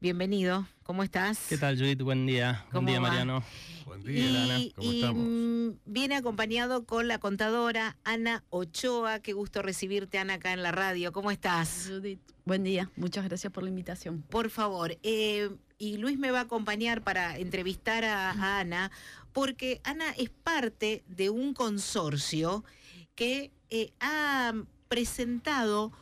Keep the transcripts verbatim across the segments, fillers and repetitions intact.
bienvenido. ¿Cómo estás? ¿Qué tal, Judith? Buen día. Buen día, va? Mariano. Buen día, Ana. ¿Cómo y, estamos? mm, viene acompañado con la contadora Ana Ochoa. Qué gusto recibirte, Ana, acá en la radio. ¿Cómo estás? Judith, buen día. Muchas gracias por la invitación. Por favor. Eh, y Luis me va a acompañar para entrevistar a, a Ana, porque Ana es parte de un consorcio que eh, ha presentado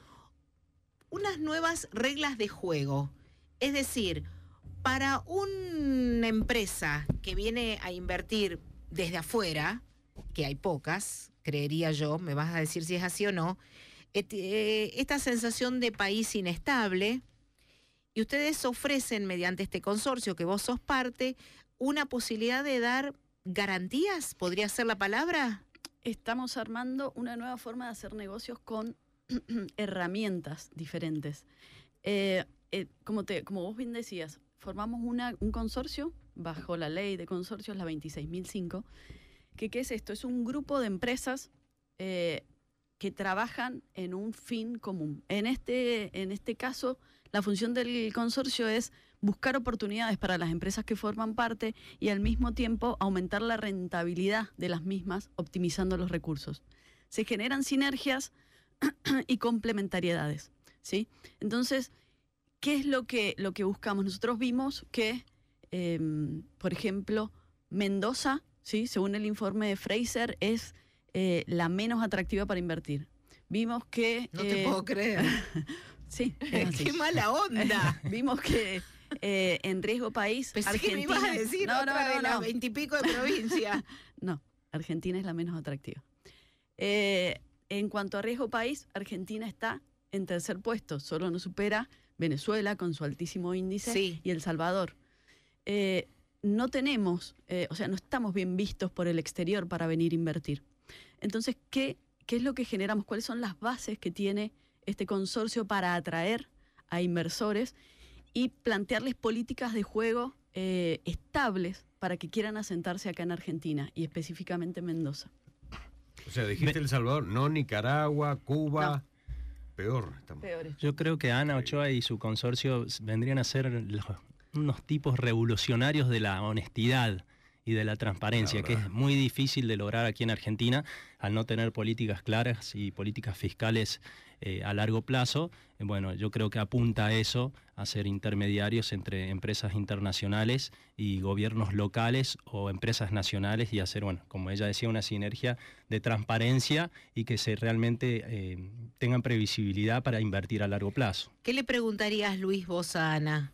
unas nuevas reglas de juego. Es decir, para una empresa que viene a invertir desde afuera, que hay pocas, creería yo, me vas a decir si es así o no, et, eh, esta sensación de país inestable, y ustedes ofrecen mediante este consorcio que vos sos parte, una posibilidad de dar garantías, ¿podría ser la palabra? Estamos armando una nueva forma de hacer negocios con herramientas diferentes. Eh, eh, como, te, como vos bien decías, formamos una, un consorcio bajo la ley de consorcios, la veintiséis mil cinco, que ¿qué es esto? Es un grupo de empresas eh, que trabajan en un fin común. En este, en este caso, la función del consorcio es buscar oportunidades para las empresas que forman parte y al mismo tiempo aumentar la rentabilidad de las mismas, optimizando los recursos. Se generan sinergias y complementariedades, ¿sí? Entonces, ¿qué es lo que, lo que buscamos? Nosotros vimos que, eh, por ejemplo, Mendoza, ¿sí? Según el informe de Fraser, es eh, la menos atractiva para invertir. Vimos que... No eh, te puedo creer. Sí, es así. ¡Qué mala onda! Vimos que eh, en riesgo país, Pensé Argentina... que me ibas a decir no, otra no, no, de las no. veintipico de provincia. No, Argentina es la menos atractiva. Eh, en cuanto a riesgo país, Argentina está en tercer puesto, solo nos supera Venezuela con su altísimo índice Sí. y El Salvador. Eh, no tenemos, eh, o sea, no estamos bien vistos por el exterior para venir a invertir. Entonces, ¿qué, qué es lo que generamos? ¿Cuáles son las bases que tiene este consorcio para atraer a inversores y plantearles políticas de juego eh, estables para que quieran asentarse acá en Argentina y específicamente en Mendoza? O sea, dijiste El Salvador, no Nicaragua, Cuba, No. peor. Estamos. Peores. Yo creo que Ana Ochoa y su consorcio vendrían a ser los, unos tipos revolucionarios de la honestidad y de la transparencia, La que verdad. es muy difícil de lograr aquí en Argentina al no tener políticas claras y políticas fiscales eh, a largo plazo. Eh, bueno, yo creo que apunta a eso, a ser intermediarios entre empresas internacionales y gobiernos locales o empresas nacionales y hacer, bueno, como ella decía, una sinergia de transparencia y que se realmente eh, tengan previsibilidad para invertir a largo plazo. ¿Qué le preguntarías, Luis, vos a Ana?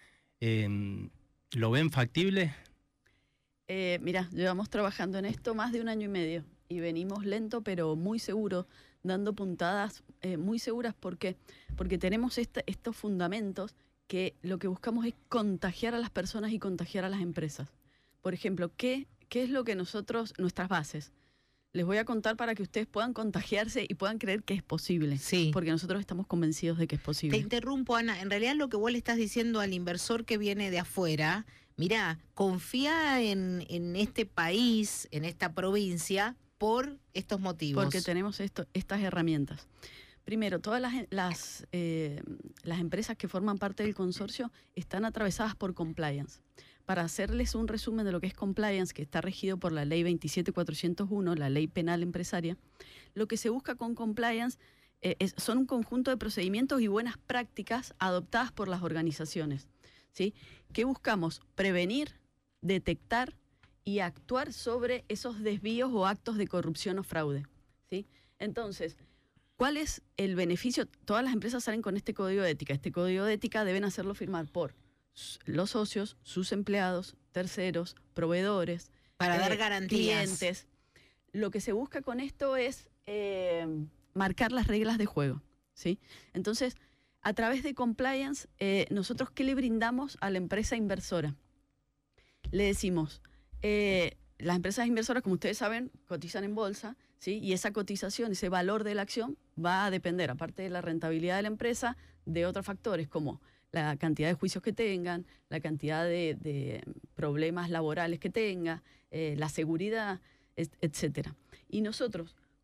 Eh, ¿Lo ven factible? Eh, mira, llevamos trabajando en esto más de un año y medio y venimos lento pero muy seguro, dando puntadas eh, muy seguras. ¿Por qué? Porque tenemos esta, estos fundamentos que lo que buscamos es contagiar a las personas y contagiar a las empresas. Por ejemplo, ¿qué, qué es lo que nosotros, nuestras bases? Les voy a contar para que ustedes puedan contagiarse y puedan creer que es posible. Sí. Porque nosotros estamos convencidos de que es Te posible. interrumpo, Ana. En realidad lo que vos le estás diciendo al inversor que viene de afuera, mirá, confía en, en este país, en esta provincia, por estos motivos. Porque tenemos esto, estas herramientas. Primero, todas las, las, eh, las empresas que forman parte del consorcio están atravesadas por compliance. Para hacerles un resumen de lo que es compliance, que está regido por la ley veintisiete mil cuatrocientos uno, la ley penal empresaria, lo que se busca con compliance eh, es, son un conjunto de procedimientos y buenas prácticas adoptadas por las organizaciones, ¿sí? ¿Qué buscamos? Prevenir, detectar y actuar sobre esos desvíos o actos de corrupción o fraude, ¿sí? Entonces, ¿cuál es el beneficio? Todas las empresas salen con este código de ética. Este código de ética deben hacerlo firmar por los socios, sus empleados, terceros, proveedores, Para eh, dar garantías. clientes. Lo que se busca con esto es eh, marcar las reglas de juego, ¿sí? Entonces, a través de compliance, eh, nosotros, ¿qué le brindamos a la empresa inversora? Le decimos, eh, las empresas inversoras, como ustedes saben, cotizan en bolsa, ¿sí? Y esa cotización, ese valor de la acción va a depender, aparte de la rentabilidad de la empresa, de otros factores como la cantidad de juicios que tengan, la cantidad de, de problemas laborales que tenga, eh, la seguridad, et- etcétera. Y nosotros,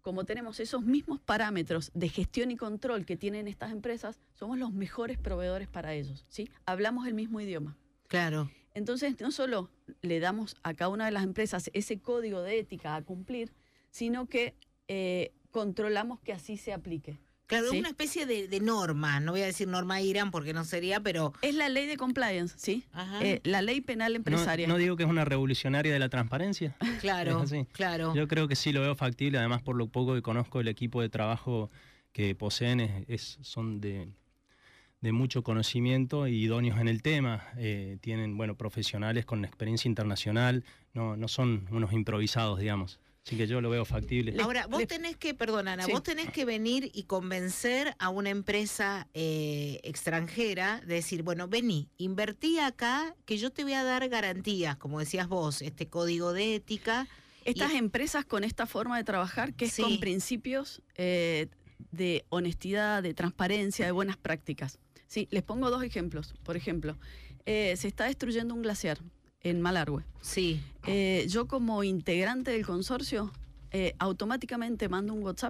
como tenemos esos mismos parámetros de gestión y control que tienen estas empresas, somos los mejores proveedores para ellos, ¿sí? Hablamos el mismo idioma. Claro. Entonces, no solo le damos a cada una de las empresas ese código de ética a cumplir, sino que eh, controlamos que así se aplique. Claro, ¿sí? es una especie de, de norma, no voy a decir norma IRAM porque no sería, pero... Es la ley de compliance, ¿sí? Eh, la ley penal empresaria. No, no digo que es una revolucionaria de la transparencia. Claro, es así. claro. Yo creo que sí lo veo factible, además por lo poco que conozco el equipo de trabajo que poseen, es, es, son de, de mucho conocimiento y idóneos en el tema. Eh, tienen, bueno, profesionales con experiencia internacional, no, no son unos improvisados, digamos. Así que yo lo veo factible. Ahora, vos tenés que, perdón Ana, sí. vos tenés que venir y convencer a una empresa eh, extranjera de decir, bueno, vení, invertí acá, que yo te voy a dar garantías, como decías vos, este código de ética. Estas y... empresas con esta forma de trabajar, que es sí. con principios eh, de honestidad, de transparencia, de buenas prácticas. Sí, les pongo dos ejemplos. Por ejemplo, eh, se está destruyendo un glaciar en Malargüe. Sí. Eh, yo como integrante del consorcio, eh, automáticamente mando un WhatsApp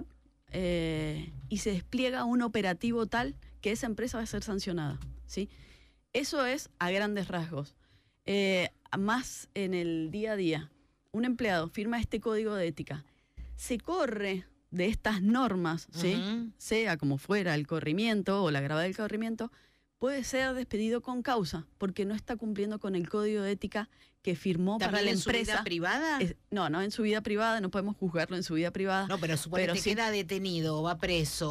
eh, y se despliega un operativo tal que esa empresa va a ser sancionada, ¿sí? Eso es a grandes rasgos. Eh, más en el día a día, un empleado firma este código de ética, se corre de estas normas, ¿sí? Uh-huh. Sea como fuera el corrimiento o la gravedad del corrimiento, puede ser despedido con causa porque no está cumpliendo con el código de ética que firmó para la en empresa. ¿En su vida privada? Es, no, no en su vida privada, no podemos juzgarlo en su vida privada. No, pero suponete que sí, queda detenido, va preso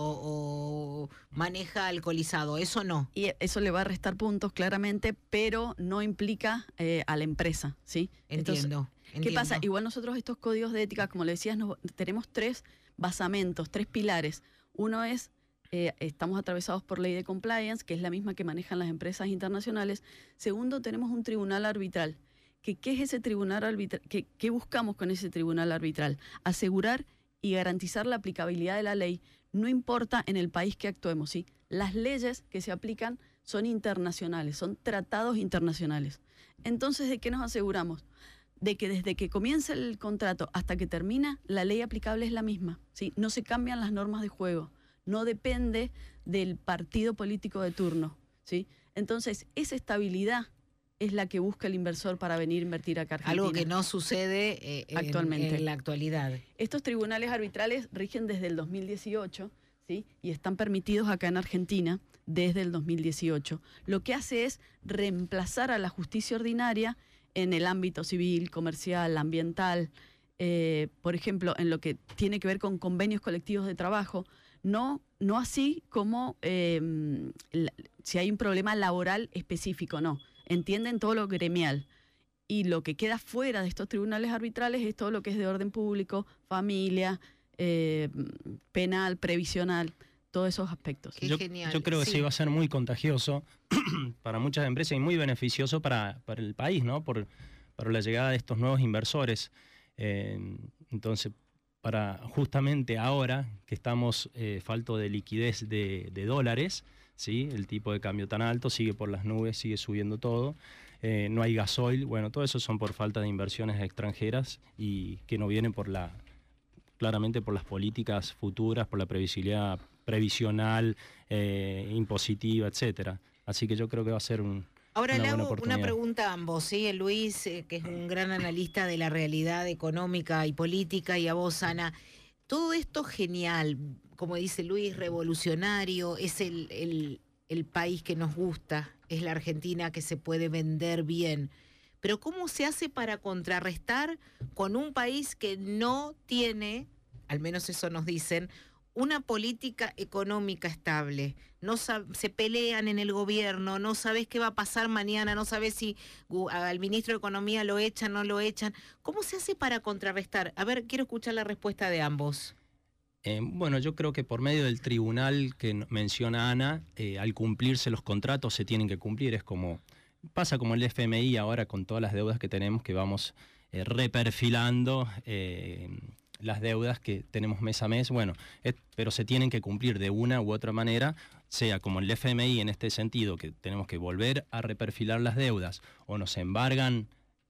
o maneja alcoholizado, eso no. Y eso le va a restar puntos claramente, pero no implica eh, a la empresa, ¿sí? Entiendo. Entonces, ¿qué entiendo. pasa? Igual nosotros estos códigos de ética, como le decías, nos, tenemos tres basamentos, tres pilares. Uno es Eh, estamos atravesados por ley de compliance, que es la misma que manejan las empresas internacionales. Segundo, tenemos un tribunal arbitral. Que, ¿Qué es ese tribunal arbitral? ¿Qué, ¿Qué buscamos con ese tribunal arbitral? Asegurar y garantizar la aplicabilidad de la ley, no importa en el país que actuemos, ¿sí? Las leyes que se aplican son internacionales, son tratados internacionales. Entonces, ¿de qué nos aseguramos? De que desde que comienza el contrato hasta que termina, la ley aplicable es la misma, ¿sí? No se cambian las normas de juego. No depende del partido político de turno, ¿sí? Entonces, esa estabilidad es la que busca el inversor para venir a invertir acá a Argentina. Algo que no sucede eh, actualmente en, en la actualidad. Estos tribunales arbitrales rigen desde el dos mil dieciocho, ¿sí? Y están permitidos acá en Argentina desde el dos mil dieciocho. Lo que hace es reemplazar a la justicia ordinaria en el ámbito civil, comercial, ambiental, eh, por ejemplo, en lo que tiene que ver con convenios colectivos de trabajo. No, no así como eh, la, si hay un problema laboral específico, no. Entienden todo lo gremial. Y lo que queda fuera de estos tribunales arbitrales es todo lo que es de orden público, familia, eh, penal, previsional, todos esos aspectos. Qué yo, genial. yo creo que sí. sí va a ser muy contagioso para muchas empresas y muy beneficioso para, para el país, ¿no? Por, por la llegada de estos nuevos inversores. Eh, entonces, para justamente ahora que estamos eh, falto de liquidez de, de dólares, ¿sí? El tipo de cambio tan alto sigue por las nubes, sigue subiendo todo, eh, no hay gasoil, bueno, todo eso son por falta de inversiones extranjeras y que no vienen por la, claramente por las políticas futuras, por la previsibilidad previsional, eh, impositiva, etcétera. Así que yo creo que va a ser un Ahora una le buena hago una oportunidad. pregunta a ambos, ¿sí? Luis, eh, que es un gran analista de la realidad económica y política, y a vos, Ana. Todo esto genial, como dice Luis, revolucionario, es el, el, el país que nos gusta, es la Argentina que se puede vender bien. Pero ¿cómo se hace para contrarrestar con un país que no tiene, al menos eso nos dicen, una política económica estable? No se pelean en el gobierno, no sabes qué va a pasar mañana, no sabes si uh, al ministro de Economía lo echan, no lo echan. ¿Cómo se hace para contrarrestar? A ver, quiero escuchar la respuesta de ambos. Eh, bueno, yo creo que por medio del tribunal que menciona Ana, eh, al cumplirse los contratos se tienen que cumplir. Es como pasa como el F M I ahora con todas las deudas que tenemos, que vamos eh, reperfilando eh, las deudas que tenemos mes a mes. Bueno, es, pero se tienen que cumplir de una u otra manera, sea como el F M I en este sentido, que tenemos que volver a reperfilar las deudas o nos embargan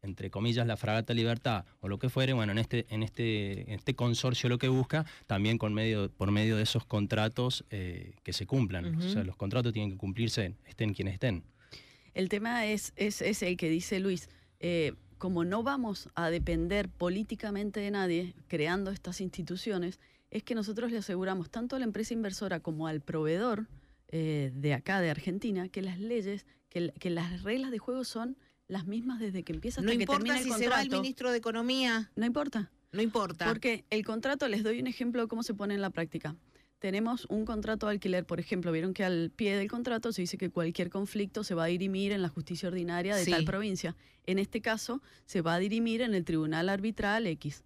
entre comillas, la Fragata Libertad o lo que fuere, bueno, en este, en este, en este consorcio lo que busca, también con medio, por medio de esos contratos eh, que se cumplan. Uh-huh. O sea, los contratos tienen que cumplirse, estén quienes estén. El tema es, es, es el que dice Luis. Eh, como no vamos a depender políticamente de nadie creando estas instituciones, es que nosotros le aseguramos tanto a la empresa inversora como al proveedor eh, de acá, de Argentina, que las leyes, que, que las reglas de juego son las mismas desde que empieza hasta no que termina el si contrato. Se va el ministro de Economía. No importa. No importa. Porque el contrato, les doy un ejemplo de cómo se pone en la práctica. Tenemos un contrato de alquiler, por ejemplo, vieron que al pie del contrato se dice que cualquier conflicto se va a dirimir en la justicia ordinaria de sí. tal provincia. En este caso, se va a dirimir en el Tribunal Arbitral X.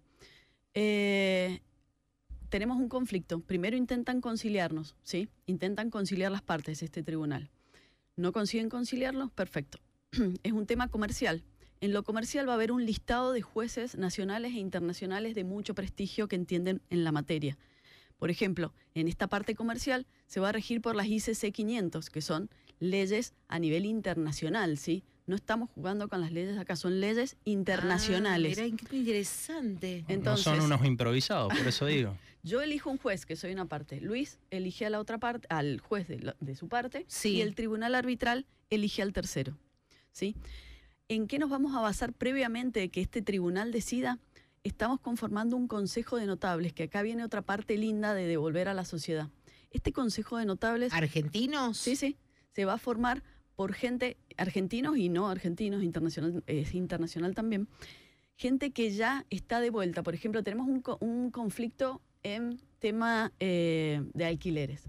Eh, tenemos un conflicto. Primero intentan conciliarnos, ¿sí? Intentan conciliar las partes, este tribunal. ¿No consiguen conciliarlos? Perfecto. Es un tema comercial. En lo comercial va a haber un listado de jueces nacionales e internacionales de mucho prestigio que entienden en la materia. Por ejemplo, en esta parte comercial se va a regir por las I C C quinientos, que son leyes a nivel internacional, ¿sí? No estamos jugando con las leyes acá, son leyes internacionales. Ah, mira, qué interesante. Entonces, no son unos improvisados, por eso digo. Yo elijo un juez, que soy una parte. Luis elige a la otra parte, al juez de, la, de su parte, sí. y el tribunal arbitral elige al tercero, ¿sí? ¿En qué nos vamos a basar previamente de que este tribunal decida? Estamos conformando un consejo de notables, que acá viene otra parte linda de devolver a la sociedad. Este consejo de notables... ¿Argentinos? Sí, sí. Se va a formar por gente, argentinos y no argentinos, internacional, es internacional también, gente que ya está de vuelta. Por ejemplo, tenemos un, un conflicto en tema eh, de alquileres.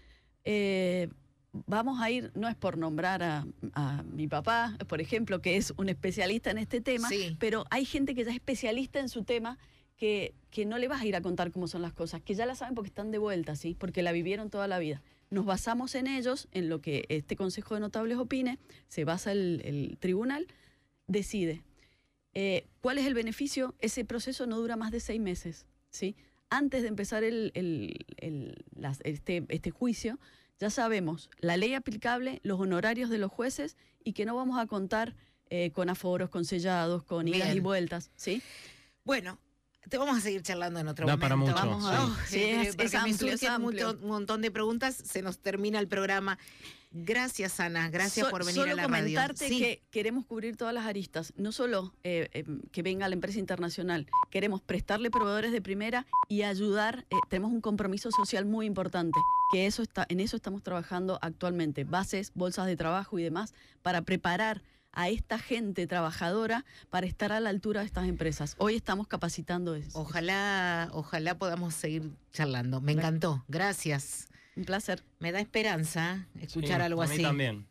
Eh, Vamos a ir, no es por nombrar a, a mi papá, por ejemplo, que es un especialista en este tema, sí. pero hay gente que ya es especialista en su tema que, que no le vas a ir a contar cómo son las cosas, que ya la saben porque están de vuelta, ¿sí? Porque la vivieron toda la vida. Nos basamos en ellos, en lo que este Consejo de Notables opine, se basa el, el tribunal, decide. Eh, ¿Cuál es el beneficio? Ese proceso no dura más de seis meses, ¿sí? Antes de empezar el, el, el, las, este, este juicio, ya sabemos la ley aplicable, los honorarios de los jueces y que no vamos a contar eh, con aforos, con sellados, con idas Bien. y vueltas, ¿sí? Bueno, te vamos a seguir charlando en otro da momento. Para mucho, vamos a, sí. oh, Sí, eh, es- porque es me amplio, es surgen amplio. mucho- un montón de preguntas, se nos termina el programa. Gracias, Ana, gracias So- por venir solo a la radio. comentarte Sí. que queremos cubrir todas las aristas, no solo eh, eh, que venga la empresa internacional, queremos prestarle proveedores de primera y ayudar, eh, tenemos un compromiso social muy importante, que eso está, en eso estamos trabajando actualmente, bases, bolsas de trabajo y demás, para preparar a esta gente trabajadora para estar a la altura de estas empresas. Hoy estamos capacitando eso. Ojalá, ojalá podamos seguir charlando. Me encantó. Gracias. Un placer. Me da esperanza escuchar Sí, algo a mí así. también.